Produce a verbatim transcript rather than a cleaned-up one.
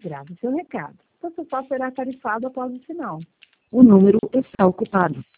Grave seu recado. Você só será tarifado após o sinal. O número está ocupado.